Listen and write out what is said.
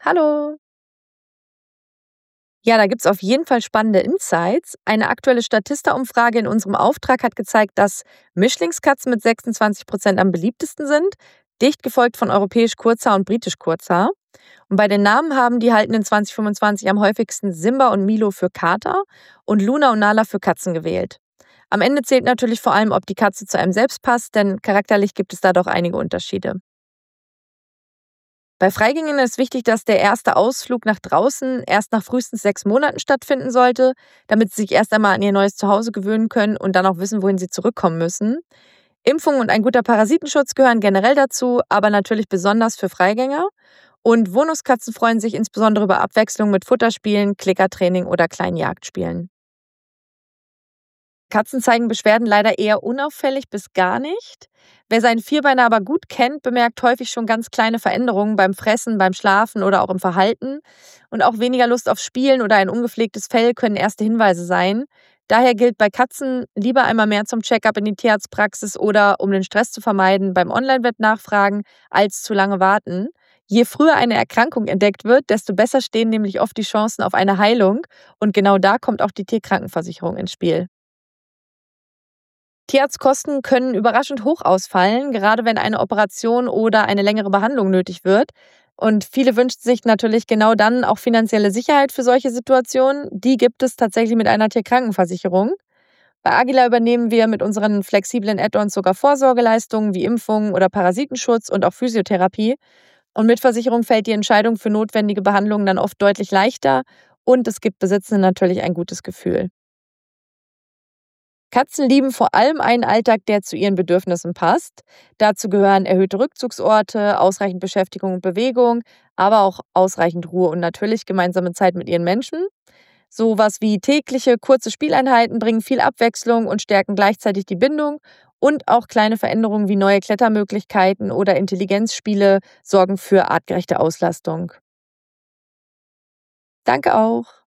Hallo. Ja, da gibt's auf jeden Fall spannende Insights. Eine aktuelle Statista-Umfrage in unserem Auftrag hat gezeigt, dass Mischlingskatzen mit 26% am beliebtesten sind, dicht gefolgt von europäisch Kurzhaar und britisch Kurzhaar. Und bei den Namen haben die Haltenden 2025 am häufigsten Simba und Milo für Kater und Luna und Nala für Katzen gewählt. Am Ende zählt natürlich vor allem, ob die Katze zu einem selbst passt, denn charakterlich gibt es da doch einige Unterschiede. Bei Freigängern ist wichtig, dass der erste Ausflug nach draußen erst nach frühestens 6 Monaten stattfinden sollte, damit sie sich erst einmal an ihr neues Zuhause gewöhnen können und dann auch wissen, wohin sie zurückkommen müssen. Impfungen und ein guter Parasitenschutz gehören generell dazu, aber natürlich besonders für Freigänger. Und Wohnungskatzen freuen sich insbesondere über Abwechslung mit Futterspielen, Klickertraining oder kleinen Jagdspielen. Katzen zeigen Beschwerden leider eher unauffällig bis gar nicht. Wer seinen Vierbeiner aber gut kennt, bemerkt häufig schon ganz kleine Veränderungen beim Fressen, beim Schlafen oder auch im Verhalten. Und auch weniger Lust auf Spielen oder ein ungepflegtes Fell können erste Hinweise sein. Daher gilt bei Katzen lieber einmal mehr zum Check-up in die Tierarztpraxis oder, um den Stress zu vermeiden, beim Online-Vet nachfragen, als zu lange warten. Je früher eine Erkrankung entdeckt wird, desto besser stehen nämlich oft die Chancen auf eine Heilung. Und genau da kommt auch die Tierkrankenversicherung ins Spiel. Tierarztkosten können überraschend hoch ausfallen, gerade wenn eine Operation oder eine längere Behandlung nötig wird. Und viele wünschen sich natürlich genau dann auch finanzielle Sicherheit für solche Situationen. Die gibt es tatsächlich mit einer Tierkrankenversicherung. Bei Agila übernehmen wir mit unseren flexiblen Add-ons sogar Vorsorgeleistungen wie Impfungen oder Parasitenschutz und auch Physiotherapie. Und mit Versicherung fällt die Entscheidung für notwendige Behandlungen dann oft deutlich leichter und es gibt Besitzenden natürlich ein gutes Gefühl. Katzen lieben vor allem einen Alltag, der zu ihren Bedürfnissen passt. Dazu gehören erhöhte Rückzugsorte, ausreichend Beschäftigung und Bewegung, aber auch ausreichend Ruhe und natürlich gemeinsame Zeit mit ihren Menschen. Sowas wie tägliche, kurze Spieleinheiten bringen viel Abwechslung und stärken gleichzeitig die Bindung. Und auch kleine Veränderungen wie neue Klettermöglichkeiten oder Intelligenzspiele sorgen für artgerechte Auslastung. Danke auch.